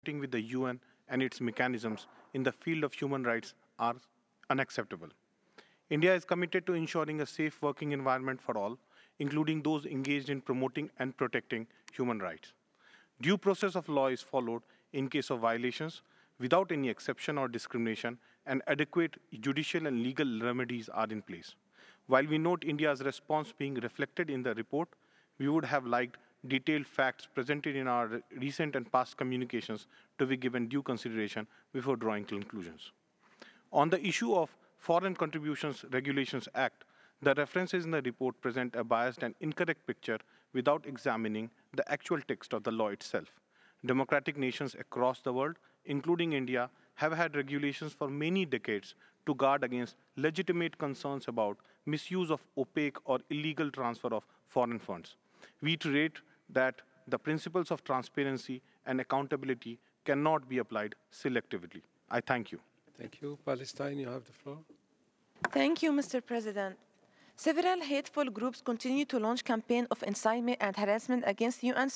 with the UN and its mechanisms in the field of human rights are unacceptable. India is committed to ensuring a safe working environment for all, including those engaged in promoting and protecting human rights. Due process of law is followed in case of violations without any exception or discrimination, and adequate judicial and legal remedies are in place. While we note India's response being reflected in the report, we would have liked detailed facts presented in our recent and past communications to be given due consideration before drawing conclusions. On the issue of Foreign Contributions Regulations Act, the references in the report present a biased and incorrect picture without examining the actual text of the law itself. Democratic nations across the world, including India, have had regulations for many decades to guard against legitimate concerns about misuse of opaque or illegal transfer of foreign funds. We iterate that the principles of transparency and accountability cannot be applied selectively. I thank you. Thank you. Palestine, you have the floor. Thank you, Mr. President. Several hateful groups continue to launch campaigns of incitement and harassment against UN